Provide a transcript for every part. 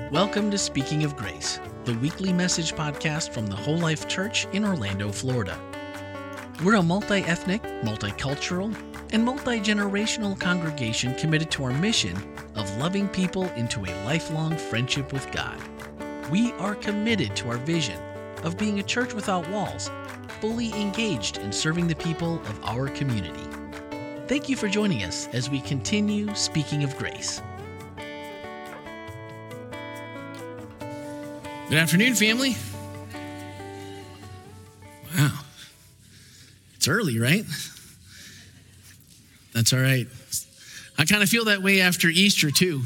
Welcome to Speaking of Grace, the weekly message podcast from the Whole Life Church in Orlando, Florida. We're a multi-ethnic, multicultural, and multi-generational congregation committed to our mission of loving people into a lifelong friendship with God. We are committed to our vision of being a church without walls, fully engaged in serving the people of our community. Thank you for joining us as we continue Speaking of Grace. Good afternoon, family. Wow. It's early, right? That's all right. I kind of feel that way after Easter, too.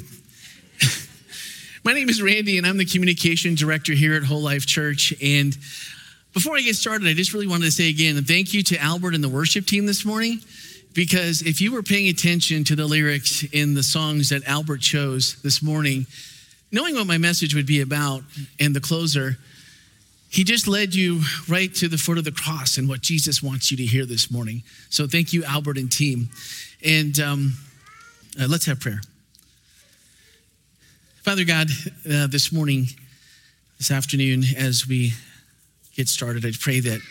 My name is Randy, and I'm the communication director here at Whole Life Church. And before I get started, I just really wanted to say again, thank you to Albert and the worship team this morning, because if you were paying attention to the lyrics in the songs that Albert chose this morning, knowing what my message would be about and the closer, he just led you right to the foot of the cross and what Jesus wants you to hear this morning. So thank you, Albert and team. And let's have prayer. Father God, this morning, this afternoon, as we get started, I pray that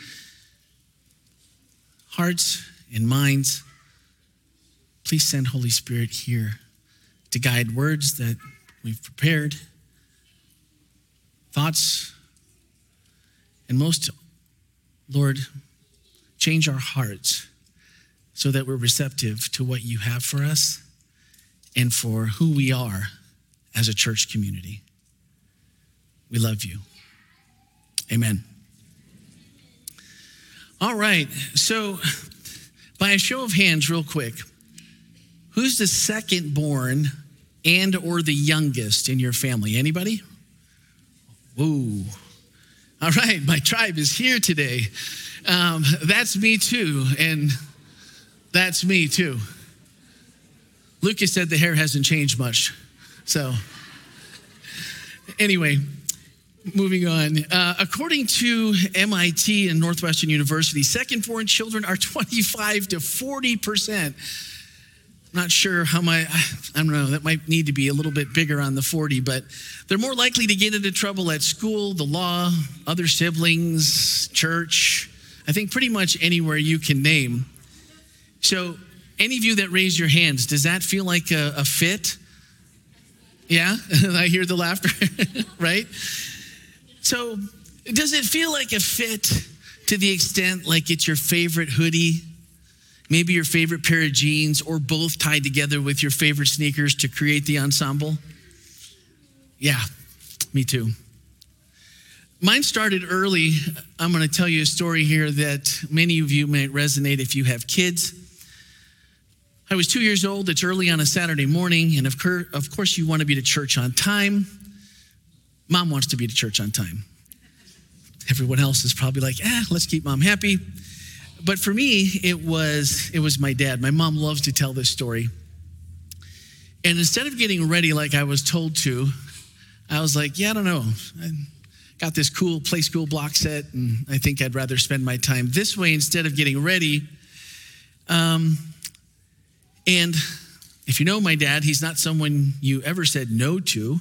hearts and minds, please send Holy Spirit here to guide words that we've prepared, thoughts, and most, Lord, change our hearts so that we're receptive to what you have for us and for who we are as a church community. We love you. Amen. All right, so by a show of hands, real quick, who's the second born and or the youngest in your family? Anybody? Whoa. All right, my tribe is here today. That's me too, and that's me too. Lucas said the hair hasn't changed much. So anyway, moving on. According to MIT and Northwestern University, second-born children are 25 to 40%. Not sure how I don't know, that might need to be a little bit bigger on the 40, but they're more likely to get into trouble at school, the law, other siblings, church, I think pretty much anywhere you can name. So any of you that raise your hands, does that feel like a fit? Yeah, I hear the laughter, right? So does it feel like a fit to the extent like it's your favorite hoodie, maybe your favorite pair of jeans, or both tied together with your favorite sneakers to create the ensemble? Yeah, me too. Mine started early. I'm going to tell you a story here that many of you might resonate if you have kids. I was 2 years old. It's early on a Saturday morning, and of course you want to be to church on time. Mom wants to be to church on time. Everyone else is probably like, let's keep mom happy. But for me, it was my dad. My mom loves to tell this story. And instead of getting ready like I was told to, I was like, I don't know. I got this cool Play School block set, and I think I'd rather spend my time this way instead of getting ready. And if you know my dad, he's not someone you ever said no to,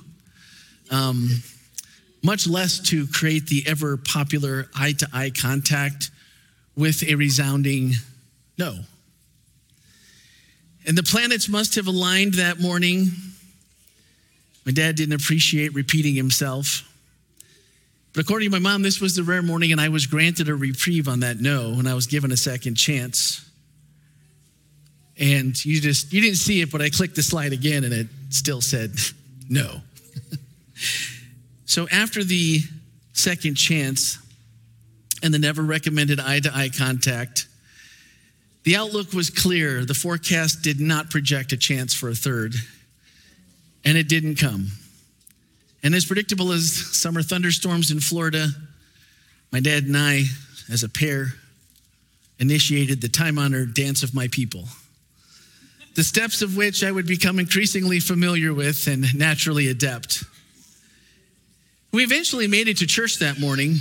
much less to create the ever popular eye-to-eye contact with a resounding no. And the planets must have aligned that morning. My dad didn't appreciate repeating himself. But according to my mom, this was the rare morning, and I was granted a reprieve on that no, and I was given a second chance. And you didn't see it, but I clicked the slide again, and it still said no. So after the second chance, and the never recommended eye-to-eye contact, the outlook was clear. The forecast did not project a chance for a third, and it didn't come. And as predictable as summer thunderstorms in Florida, my dad and I, as a pair, initiated the time-honored dance of my people, the steps of which I would become increasingly familiar with and naturally adept. We eventually made it to church that morning,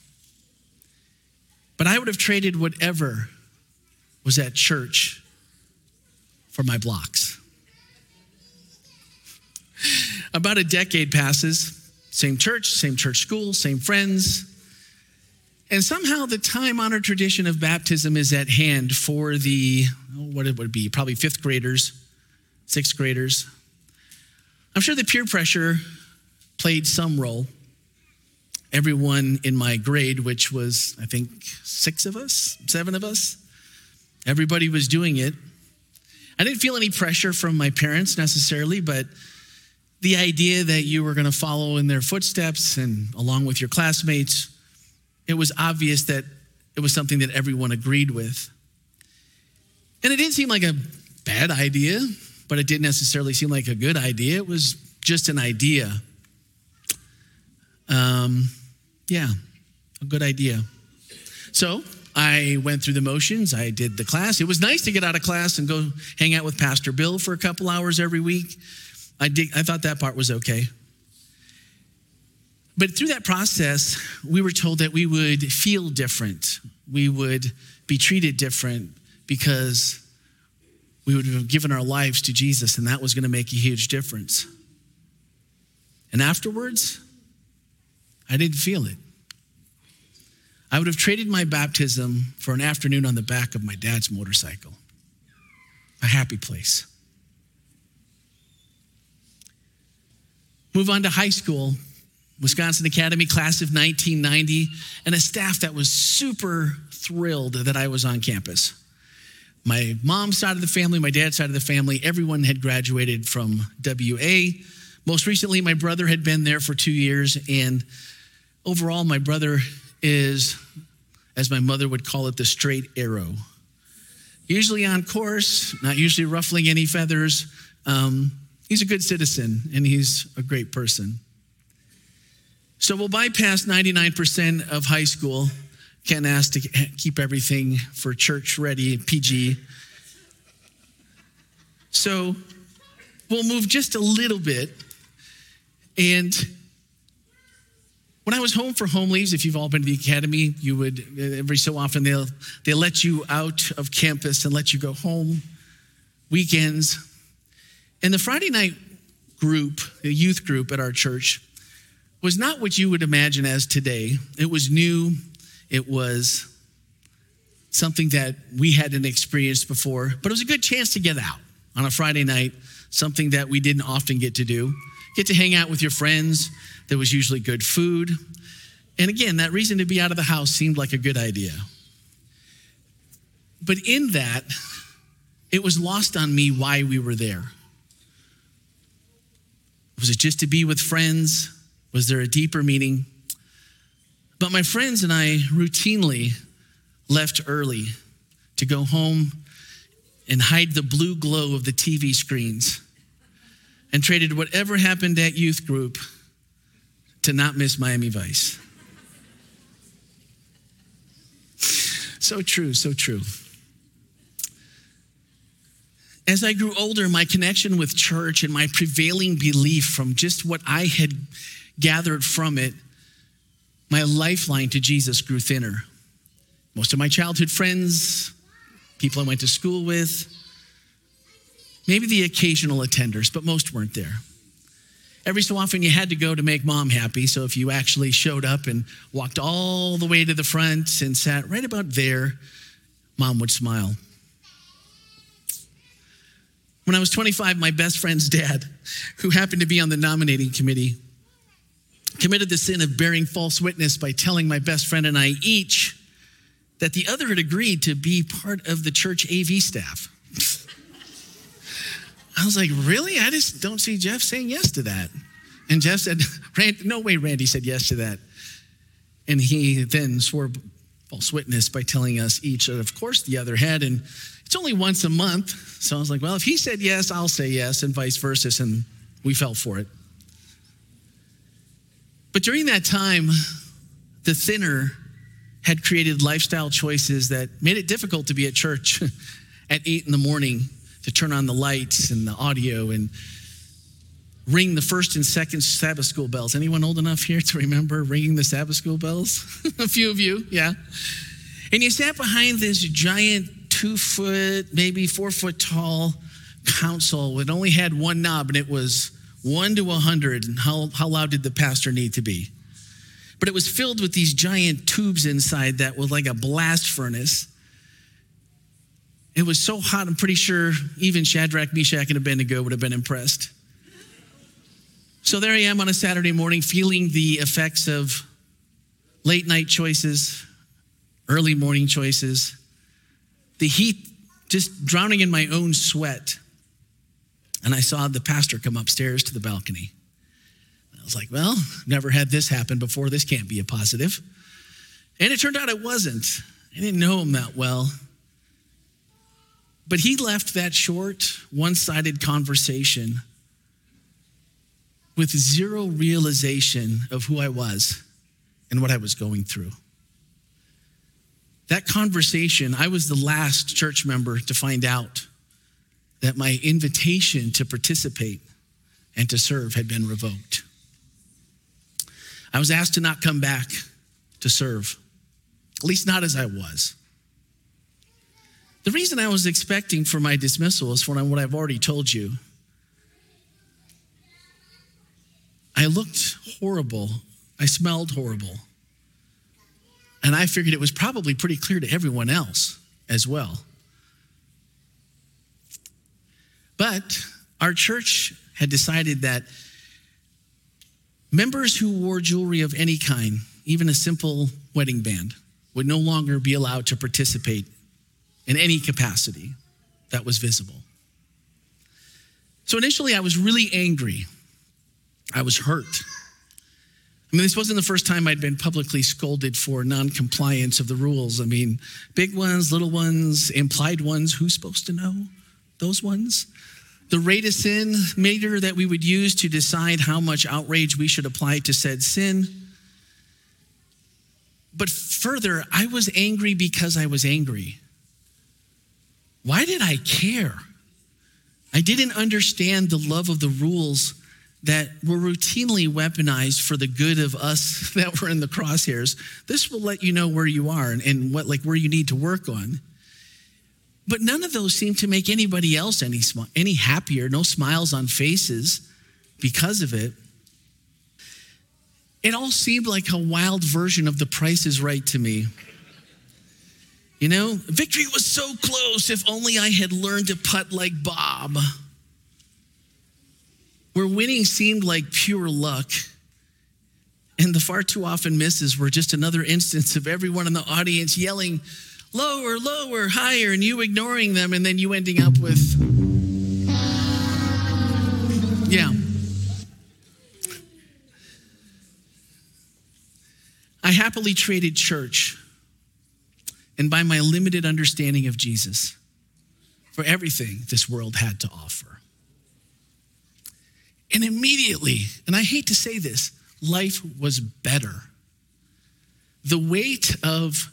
but I would have traded whatever was at church for my blocks. About a decade passes, same church school, same friends. And somehow the time-honored tradition of baptism is at hand for the, what it would be, probably fifth graders, sixth graders. I'm sure the peer pressure played some role. Everyone in my grade, which was, I think, 7 of us, everybody was doing it. I didn't feel any pressure from my parents necessarily, but the idea that you were going to follow in their footsteps and along with your classmates, it was obvious that it was something that everyone agreed with. And it didn't seem like a bad idea, but it didn't necessarily seem like a good idea. It was just an idea. A good idea. So I went through the motions. I did the class. It was nice to get out of class and go hang out with Pastor Bill for a couple hours every week. I thought that part was okay. But through that process, we were told that we would feel different. We would be treated different because we would have given our lives to Jesus, and that was going to make a huge difference. And afterwards, I didn't feel it. I would have traded my baptism for an afternoon on the back of my dad's motorcycle. A happy place. Move on to high school, Wisconsin Academy, class of 1990, and a staff that was super thrilled that I was on campus. My mom's side of the family, my dad's side of the family, everyone had graduated from WA. Most recently, my brother had been there for 2 years, and overall, my brother is, as my mother would call it, the straight arrow. Usually on course, not usually ruffling any feathers. He's a good citizen, and he's a great person. So we'll bypass 99% of high school. Ken asked to keep everything for church ready, PG. So we'll move just a little bit. And when I was home for home leaves, if you've all been to the academy, you would, every so often they'll let you out of campus and let you go home weekends. And the Friday night group, the youth group at our church, was not what you would imagine as today. It was new. It was something that we hadn't experienced before, but it was a good chance to get out on a Friday night, something that we didn't often get to do. Get to hang out with your friends. There was usually good food. And again, that reason to be out of the house seemed like a good idea. But in that, it was lost on me why we were there. Was it just to be with friends? Was there a deeper meaning? But my friends and I routinely left early to go home and hide the blue glow of the TV screens and traded whatever happened at youth group to not miss Miami Vice. So true, so true. As I grew older, my connection with church and my prevailing belief from just what I had gathered from it, my lifeline to Jesus grew thinner. Most of my childhood friends, people I went to school with, maybe the occasional attenders, but most weren't there. Every so often you had to go to make mom happy, so if you actually showed up and walked all the way to the front and sat right about there, mom would smile. When I was 25, my best friend's dad, who happened to be on the nominating committee, committed the sin of bearing false witness by telling my best friend and I each that the other had agreed to be part of the church AV staff. I was like, really? I just don't see Jeff saying yes to that. And Jeff said, no way Randy said yes to that. And he then swore false witness by telling us each that, of course, the other had. And it's only once a month. So I was like, well, if he said yes, I'll say yes, and vice versa. And we fell for it. But during that time, the thinner had created lifestyle choices that made it difficult to be at church at 8 a.m. to turn on the lights and the audio and ring the first and second Sabbath school bells. Anyone old enough here to remember ringing the Sabbath school bells? A few of you, yeah. And you sat behind this giant 2-foot, maybe 4-foot tall console that only had one knob, and it was 1 to 100, and how loud did the pastor need to be? But it was filled with these giant tubes inside that was like a blast furnace. It was so hot, I'm pretty sure even Shadrach, Meshach, and Abednego would have been impressed. So there I am on a Saturday morning feeling the effects of late night choices, early morning choices, the heat just drowning in my own sweat. And I saw the pastor come upstairs to the balcony. I was like, well, never had this happen before. This can't be a positive. And it turned out it wasn't. I didn't know him that well. But he left that short, one-sided conversation with zero realization of who I was and what I was going through. That conversation, I was the last church member to find out that my invitation to participate and to serve had been revoked. I was asked to not come back to serve, at least not as I was. The reason I was expecting for my dismissal is for what I've already told you. I looked horrible. I smelled horrible. And I figured it was probably pretty clear to everyone else as well. But our church had decided that members who wore jewelry of any kind, even a simple wedding band, would no longer be allowed to participate in any capacity that was visible. So initially I was really angry. I was hurt. I mean, this wasn't the first time I'd been publicly scolded for non-compliance of the rules. I mean, big ones, little ones, implied ones, who's supposed to know those ones? The rate of sin meter that we would use to decide how much outrage we should apply to said sin. But further, I was angry because I was angry. Why did I care? I didn't understand the love of the rules that were routinely weaponized for the good of us that were in the crosshairs. This will let you know where you are and where you need to work on. But none of those seemed to make anybody else any happier, no smiles on faces because of it. It all seemed like a wild version of The Price is Right to me. You know, victory was so close, if only I had learned to putt like Bob. Where winning seemed like pure luck, and the far too often misses were just another instance of everyone in the audience yelling, lower, lower, higher, and you ignoring them, and then you ending up with, yeah. I happily traded church and by my limited understanding of Jesus for everything this world had to offer. And immediately, and I hate to say this, life was better. The weight of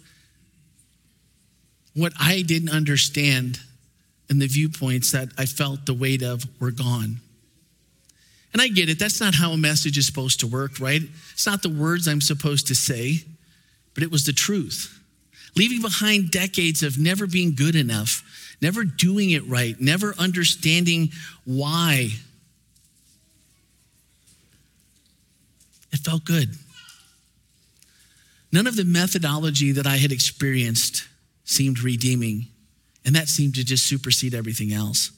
what I didn't understand and the viewpoints that I felt the weight of were gone. And I get it, that's not how a message is supposed to work, right? It's not the words I'm supposed to say, but it was the truth. Leaving behind decades of never being good enough, never doing it right, never understanding why. It felt good. None of the methodology that I had experienced seemed redeeming, and that seemed to just supersede everything else.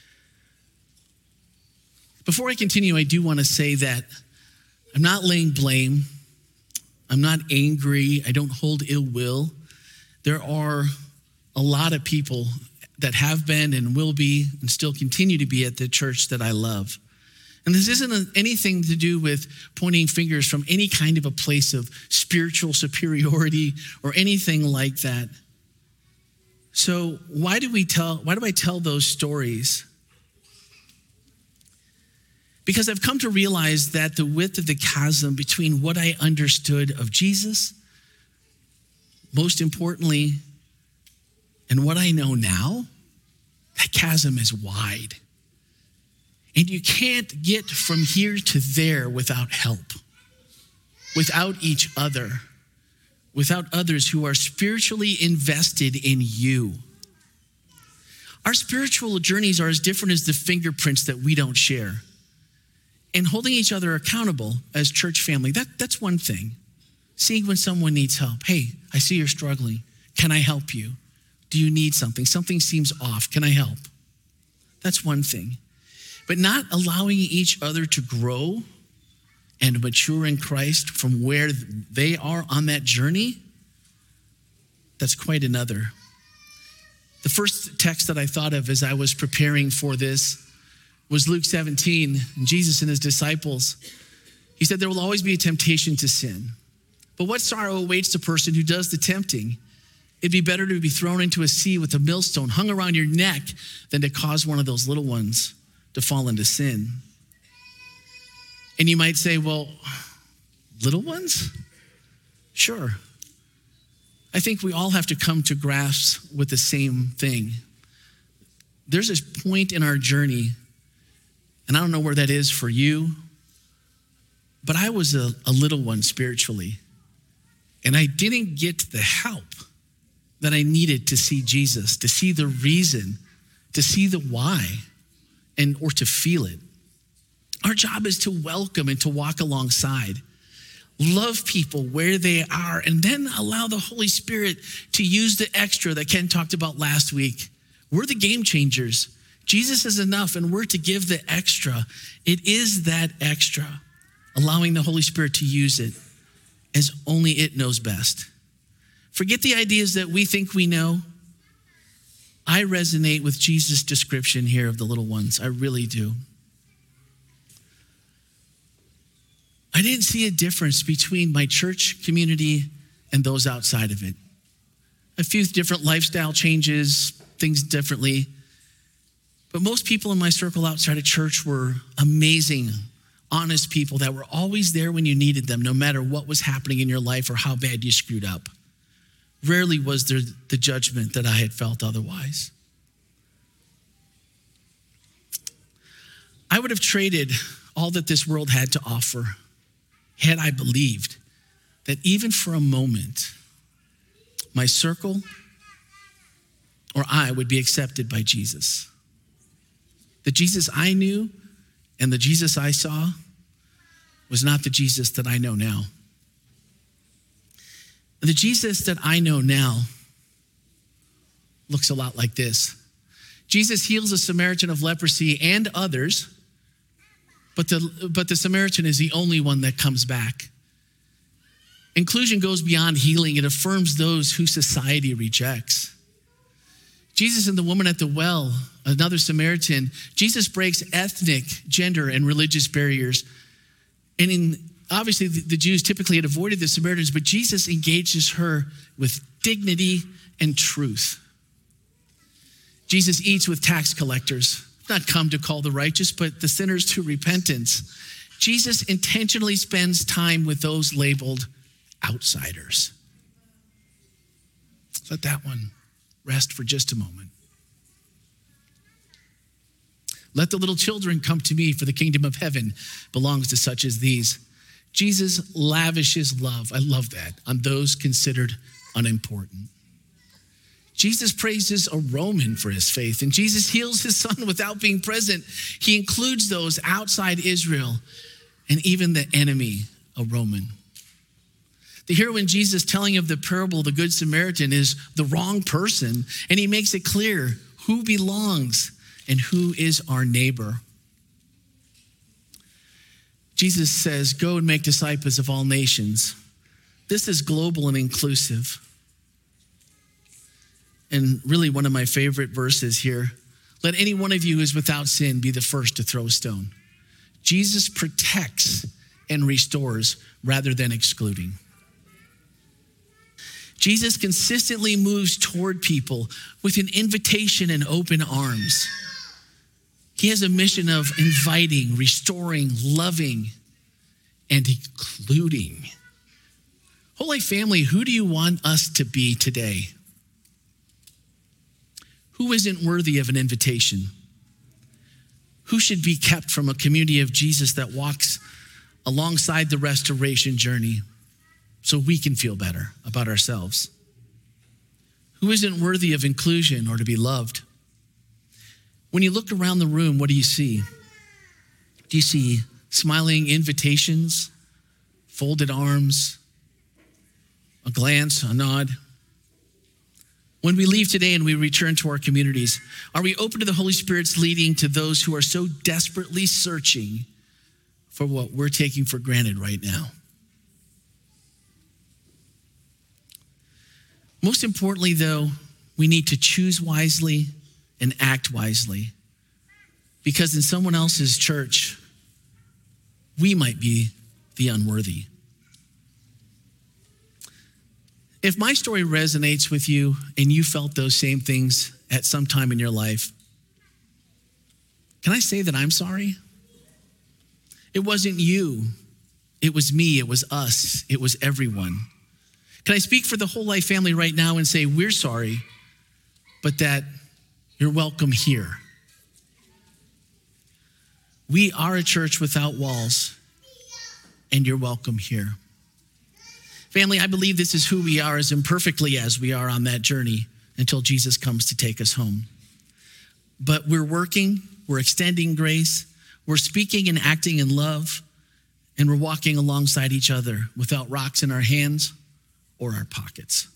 Before I continue, I do want to say that I'm not laying blame. I'm not angry. I don't hold ill will. There are a lot of people that have been and will be and still continue to be at the church that I love. And this isn't anything to do with pointing fingers from any kind of a place of spiritual superiority or anything like that. So why do I tell those stories? Because I've come to realize that the width of the chasm between what I understood of Jesus, most importantly, and what I know now, that chasm is wide. And you can't get from here to there without help, without each other, without others who are spiritually invested in you. Our spiritual journeys are as different as the fingerprints that we don't share. And holding each other accountable as church family, that's one thing. Seeing when someone needs help. Hey, I see you're struggling. Can I help you? Do you need something? Something seems off. Can I help? That's one thing. But not allowing each other to grow and mature in Christ from where they are on that journey, that's quite another. The first text that I thought of as I was preparing for this was Luke 17, and Jesus and his disciples. He said, there will always be a temptation to sin. But what sorrow awaits the person who does the tempting? It'd be better to be thrown into a sea with a millstone hung around your neck than to cause one of those little ones to fall into sin. And you might say, well, little ones? Sure. I think we all have to come to grasp with the same thing. There's this point in our journey, and I don't know where that is for you, but I was a little one spiritually, and I didn't get the help that I needed to see Jesus, to see the reason, to see the why, or to feel it. Our job is to welcome and to walk alongside, love people where they are, and then allow the Holy Spirit to use the extra that Ken talked about last week. We're the game changers. Jesus is enough, and we're to give the extra. It is that extra, allowing the Holy Spirit to use it as only it knows best. Forget the ideas that we think we know. I resonate with Jesus' description here of the little ones. I really do. I didn't see a difference between my church community and those outside of it. A few different lifestyle changes, things differently. But most people in my circle outside of church were amazing, honest people that were always there when you needed them, no matter what was happening in your life or how bad you screwed up. Rarely was there the judgment that I had felt otherwise. I would have traded all that this world had to offer had I believed that even for a moment, my circle or I would be accepted by Jesus. The Jesus I knew and the Jesus I saw was not the Jesus that I know now. The Jesus that I know now looks a lot like this. Jesus heals a Samaritan of leprosy and others, but the Samaritan is the only one that comes back. Inclusion goes beyond healing. It affirms those who society rejects. Jesus and the woman at the well, another Samaritan, Jesus breaks ethnic, gender, and religious barriers. And obviously, the Jews typically had avoided the Samaritans, but Jesus engages her with dignity and truth. Jesus eats with tax collectors, not come to call the righteous, but the sinners to repentance. Jesus intentionally spends time with those labeled outsiders. Let that one rest for just a moment. Let the little children come to me, for the kingdom of heaven belongs to such as these. Jesus lavishes love, I love that, on those considered unimportant. Jesus praises a Roman for his faith, and Jesus heals his son without being present. He includes those outside Israel and even the enemy, a Roman. The hero in Jesus telling of the parable, the Good Samaritan, is the wrong person, and he makes it clear who belongs and who is our neighbor. Jesus says, go and make disciples of all nations. This is global and inclusive. And really one of my favorite verses here, let any one of you who is without sin be the first to throw a stone. Jesus protects and restores rather than excluding. Jesus consistently moves toward people with an invitation and open arms. He has a mission of inviting, restoring, loving, and including. Whole Life family, who do you want us to be today? Who isn't worthy of an invitation? Who should be kept from a community of Jesus that walks alongside the restoration journey so we can feel better about ourselves? Who isn't worthy of inclusion or to be loved? When you look around the room, what do you see? Do you see smiling invitations, folded arms, a glance, a nod. When we leave today and we return to our communities, are we open to the Holy Spirit's leading to those who are so desperately searching for what we're taking for granted right now? Most importantly, though, we need to choose wisely and act wisely, because in someone else's church, we might be the unworthy. If my story resonates with you and you felt those same things at some time in your life, can I say that I'm sorry? It wasn't you. It was me. It was us. It was everyone. Can I speak for the Whole Life family right now and say we're sorry, but that you're welcome here? We are a church without walls, and you're welcome here. Family, I believe this is who we are, as imperfectly as we are on that journey until Jesus comes to take us home. But we're working, we're extending grace, we're speaking and acting in love, and we're walking alongside each other without rocks in our hands or our pockets.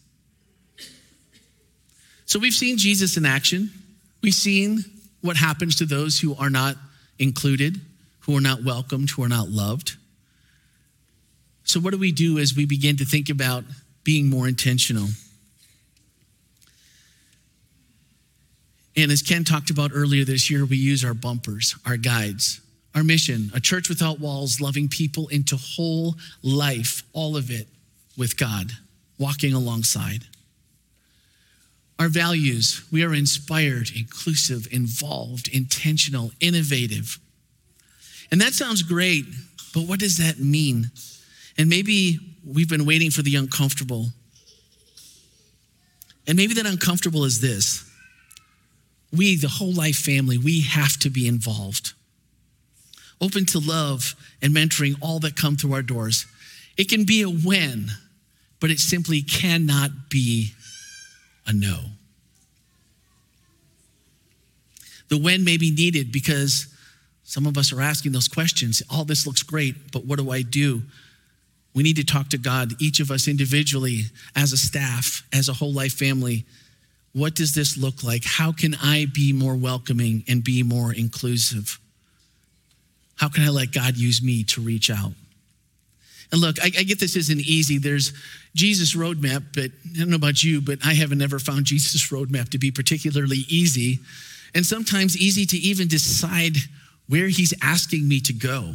So we've seen Jesus in action. We've seen what happens to those who are not included, who are not welcomed, who are not loved. So what do we do as we begin to think about being more intentional? And as Ken talked about earlier this year, we use our bumpers, our guides, our mission, a church without walls, loving people into whole life, all of it with God, walking alongside. Our values, we are inspired, inclusive, involved, intentional, innovative. And that sounds great, but what does that mean? And maybe we've been waiting for the uncomfortable. And maybe that uncomfortable is this. We, the Whole Life family, we have to be involved. Open to love and mentoring all that come through our doors. It can be a when, but it simply cannot be a no. The when may be needed because some of us are asking those questions. All this looks great, but what do I do? We need to talk to God, each of us individually, as a staff, as a Whole Life family. What does this look like? How can I be more welcoming and be more inclusive? How can I let God use me to reach out? And look, I get this isn't easy. There's Jesus' roadmap, but I don't know about you, but I haven't ever found Jesus' roadmap to be particularly easy. And sometimes easy to even decide where he's asking me to go.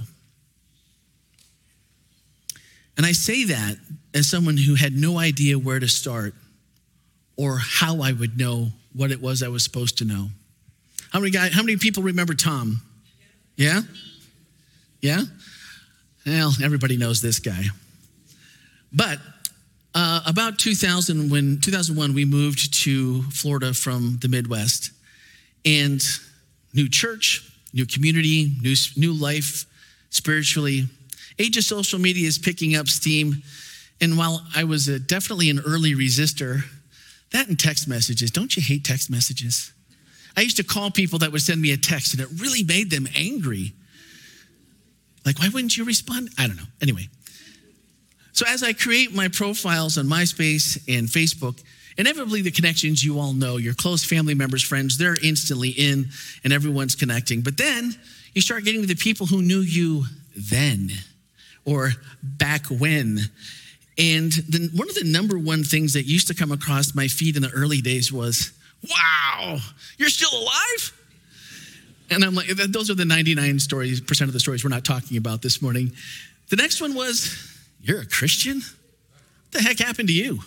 And I say that as someone who had no idea where to start or how I would know what it was I was supposed to know. How many people remember Tom? Yeah? Yeah? Well, everybody knows this guy. But about 2001, we moved to Florida from the Midwest. And new church, new community, new life spiritually. Age of social media is picking up steam. And while I was definitely an early resistor, that and text messages, don't you hate text messages? I used to call people that would send me a text and it really made them angry. Like, why wouldn't you respond? I don't know. Anyway. So as I create my profiles on MySpace and Facebook, inevitably the connections you all know, your close family members, friends, they're instantly in and everyone's connecting. But then you start getting to the people who knew you then or back when. And then one of the number one things that used to come across my feed in the early days was, wow, you're still alive? And I'm like, those are the 99% of the stories we're not talking about this morning. The next one was, you're a Christian? What the heck happened to you?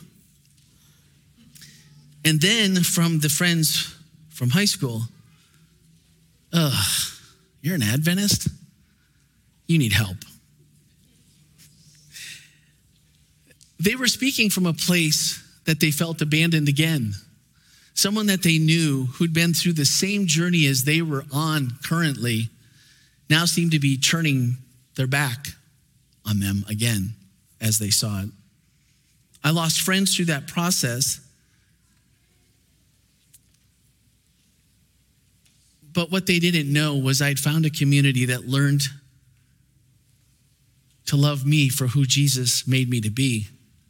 And then from the friends from high school, you're an Adventist? You need help. They were speaking from a place that they felt abandoned again. Someone that they knew who'd been through the same journey as they were on currently now seemed to be turning their back on them again as they saw it. I lost friends through that process. But what they didn't know was I'd found a community that learned to love me for who Jesus made me to be.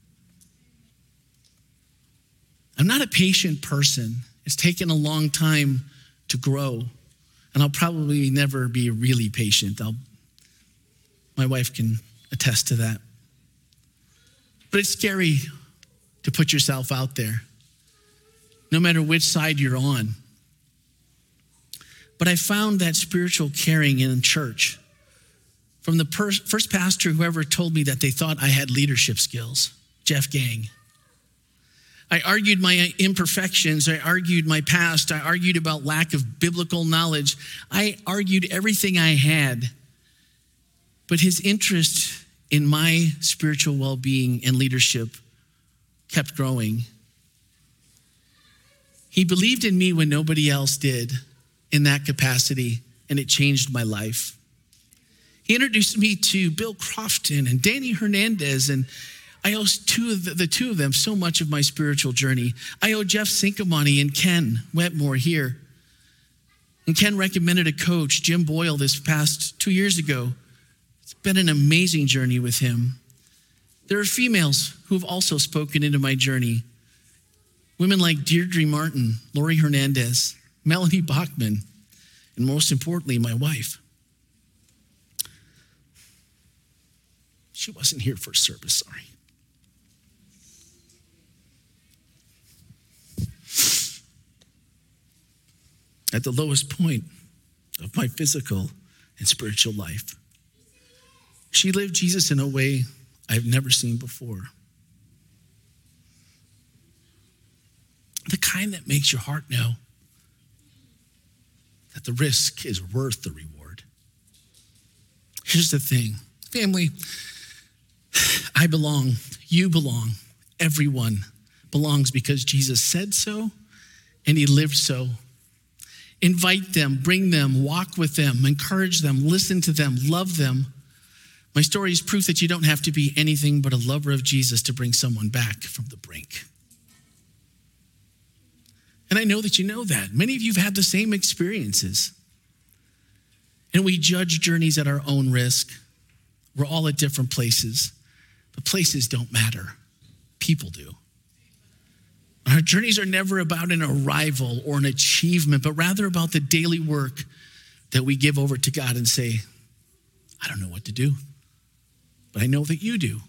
I'm not a patient person. It's taken a long time to grow, and I'll probably never be really patient. My wife can attest to that. But it's scary to put yourself out there, no matter which side you're on. But I found that spiritual caring in church from the first pastor who ever told me that they thought I had leadership skills, Jeff Gang. I argued my imperfections. I argued my past. I argued about lack of biblical knowledge. I argued everything I had. But his interest in my spiritual well-being and leadership kept growing. He believed in me when nobody else did in that capacity, and it changed my life. He introduced me to Bill Crofton and Danny Hernandez, and I owe the two of them so much of my spiritual journey. I owe Jeff Sincamani and Ken Wetmore here. And Ken recommended a coach, Jim Boyle, this past 2 years ago. It's been an amazing journey with him. There are females who have also spoken into my journey. Women like Deirdre Martin, Lori Hernandez, Melanie Bachman, and most importantly, my wife. She wasn't here for service, sorry. At the lowest point of my physical and spiritual life, she lived Jesus in a way I've never seen before. The kind that makes your heart know that the risk is worth the reward. Here's the thing, family, I belong, you belong, everyone belongs because Jesus said so and he lived so. Invite them, bring them, walk with them, encourage them, listen to them, love them. My story is proof that you don't have to be anything but a lover of Jesus to bring someone back from the brink. And I know that you know that. Many of you have had the same experiences. And we judge journeys at our own risk. We're all at different places, but places don't matter. People do. Our journeys are never about an arrival or an achievement, but rather about the daily work that we give over to God and say, I don't know what to do, but I know that you do.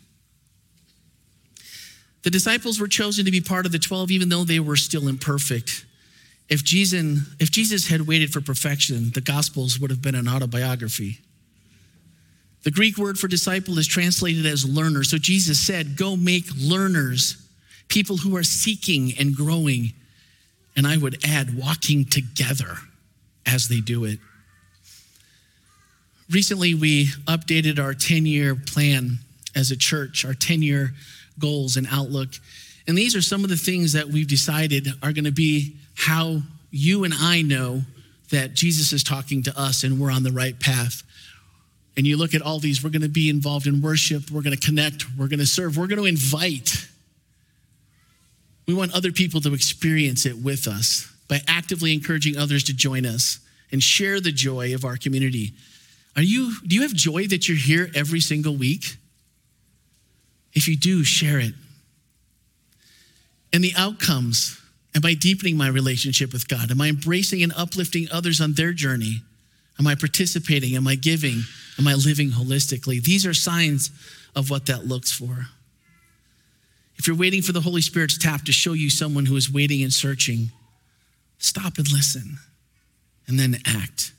The disciples were chosen to be part of the 12, even though they were still imperfect. If Jesus had waited for perfection, the Gospels would have been an autobiography. The Greek word for disciple is translated as learner. So Jesus said, go make learners, people who are seeking and growing. And I would add, walking together as they do it. Recently, we updated our 10-year plan as a church, our 10-year goals and outlook. And these are some of the things that we've decided are going to be how you and I know that Jesus is talking to us and we're on the right path. And you look at all these, we're going to be involved in worship, we're going to connect, we're going to serve, we're going to invite. We want other people to experience it with us by actively encouraging others to join us and share the joy of our community. Do you have joy that you're here every single week? If you do, share it. And the outcomes, am I deepening my relationship with God? Am I embracing and uplifting others on their journey? Am I participating? Am I giving? Am I living holistically? These are signs of what that looks for. If you're waiting for the Holy Spirit's tap to show you someone who is waiting and searching, stop and listen, and then act.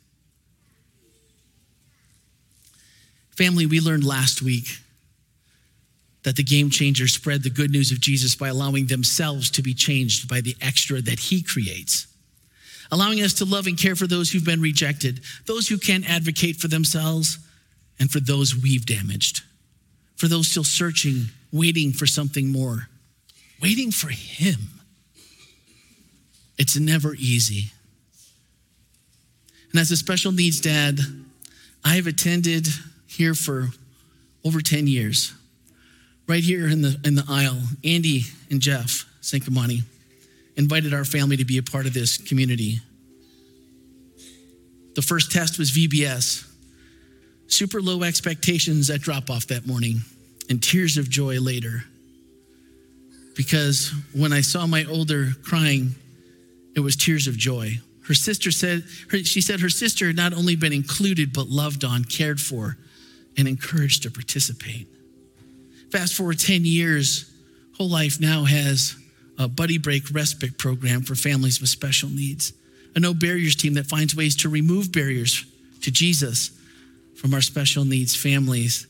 Family, we learned last week that the game changers spread the good news of Jesus by allowing themselves to be changed by the extra that he creates, allowing us to love and care for those who've been rejected, those who can't advocate for themselves, and for those we've damaged, for those still searching, waiting for something more, waiting for him. It's never easy. And as a special needs dad, I have attended here for over 10 years. Right here in the aisle, Andy and Jeff Sincamani invited our family to be a part of this community. The first test was VBS. super low expectations at drop-off that morning, and tears of joy later. Because when I saw my older crying, it was tears of joy. Her sister said her sister had not only been included, but loved on, cared for, and encouraged to participate. Fast forward 10 years, Whole Life now has a buddy break respite program for families with special needs, a no barriers team that finds ways to remove barriers to Jesus from our special needs families.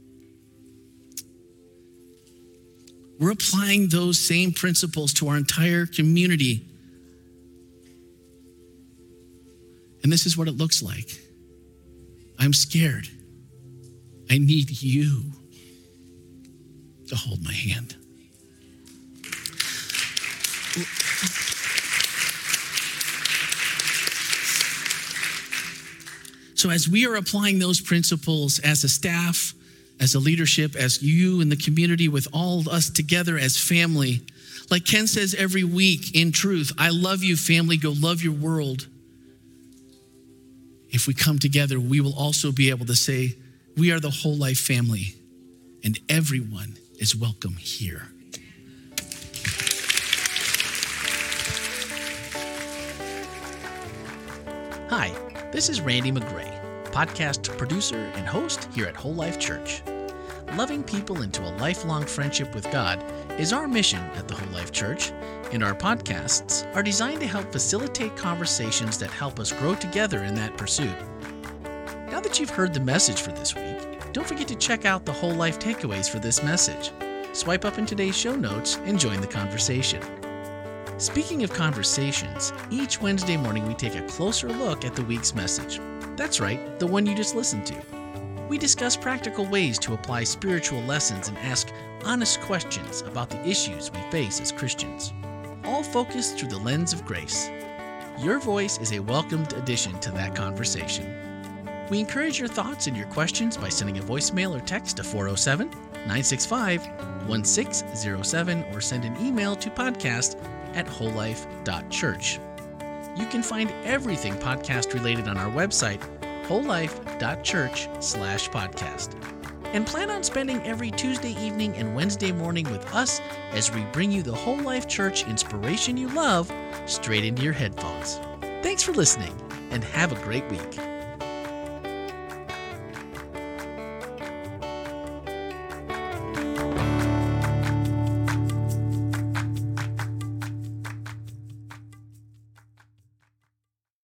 We're applying those same principles to our entire community. And this is what it looks like. I'm scared. I need you to hold my hand. So as we are applying those principles as a staff, as a leadership, as you in the community, with all of us together as family, like Ken says every week in truth, I love you, family, go love your world. If we come together, we will also be able to say, we are the Whole Life family, and everyone is welcome here. Hi, this is Randy McGray, podcast producer and host here at Whole Life Church. Loving people into a lifelong friendship with God is our mission at the Whole Life Church, and our podcasts are designed to help facilitate conversations that help us grow together in that pursuit. Now that you've heard the message for this week, don't forget to check out the Whole Life takeaways for this message. Swipe up in today's show notes and join the conversation. Speaking of conversations, each Wednesday morning we take a closer look at the week's message. That's right, the one you just listened to. We discuss practical ways to apply spiritual lessons and ask honest questions about the issues we face as Christians, all focused through the lens of grace. Your voice is a welcomed addition to that conversation. We encourage your thoughts and your questions by sending a voicemail or text to 407-965-1607 or send an email to podcast@wholelife.church. You can find everything podcast related on our website, wholelife.church/podcast. And plan on spending every Tuesday evening and Wednesday morning with us as we bring you the Whole Life Church inspiration you love straight into your headphones. Thanks for listening, and have a great week.